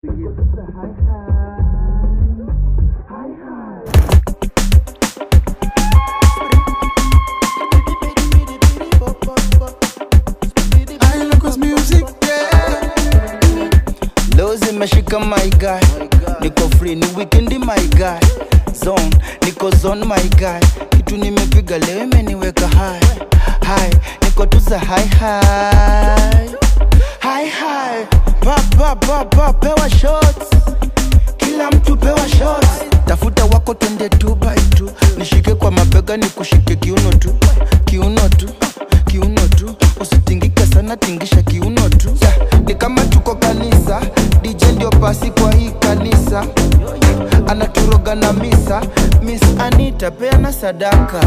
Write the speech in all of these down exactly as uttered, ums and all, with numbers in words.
Meshika my guy, niko free ni weekend my guy, zone niko zone my guy, kitu nimepiga leo imeniweka high high, niko tuza high high high high, pop pop pop pop, pewa shots, kila mtu pewa shots, tafuta wako twende two by two, nishike kwa mabega nikushike kiuno tu, kiuno tu, kiuno tu, usitingike sana tingisha kiuno tu, yeah, ni kama tuko kanisa, D J ndio pasi kwa hii kanisa, anaturoga na misa, Miss Anita peana sadaka.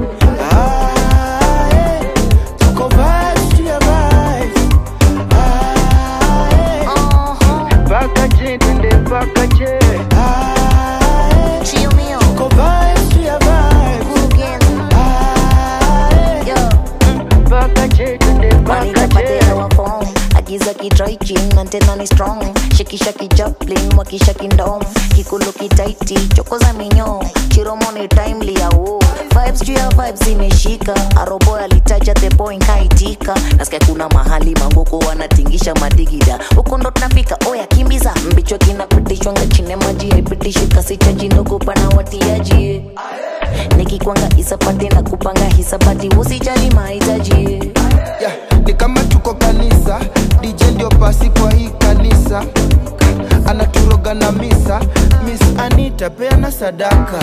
Ah, hey, tuko vibes to your vibes. Ah, hey, uh-huh. Baka je, tende baka je. Ah, hey, Chio mio. tuko vibes to your vibes. Ah, hey, yo. Baka je, tende baka je. Agiza ki dry chin, antena ni strong. Shaki shaki Joplin, waki shaki ndom. Kikulu ki tighty, choko za minyo. Chiromo ni timely ya wo. Vibes juu ya vibes imeshika. Aroboy alitaja the boy nkaitika. Nasikia kuna mahali mangoko wanatingisha madigida. Huko ndo tunafika, oya kimbiza. Mbicho kinapitishwa nga chine maji haipitishi kasi chaji ndogo pana watiaji. Nikikwanga isapati na kupanga hisabati usijali mahitaji. Yeah, ni kama tuko kanisa, D J ndio pasi kwa hii kanisa, anaturoga na misa, Miss Anita peana sadaka.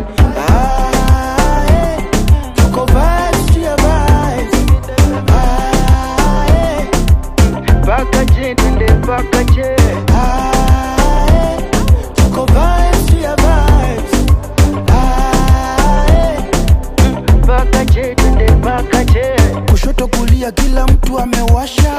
Ah, hey, tuko vibes to your vibes. Ah, hey, baka je, tende baka je. Ah, hey, tuko vibes to your vibes. Ah, hey, baka je, tende baka je. Kushoto kulia kila mtu amewasha,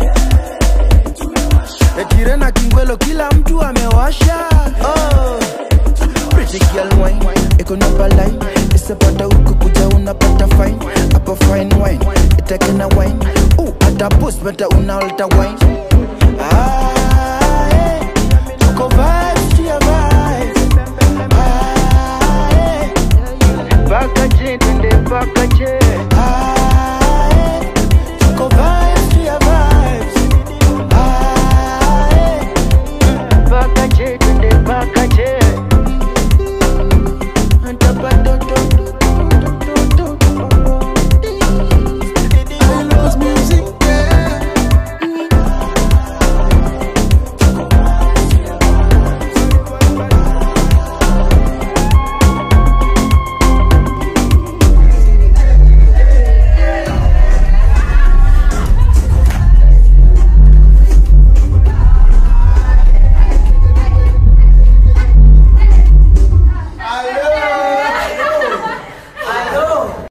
Etire na Kingwelo kila mtu amewasha. Oh, pretty girl wine, eko number line, isapata uko kuja unapata fine, apa fine wine, itakena wine, uh, ata post bata unaolta wine. Ah,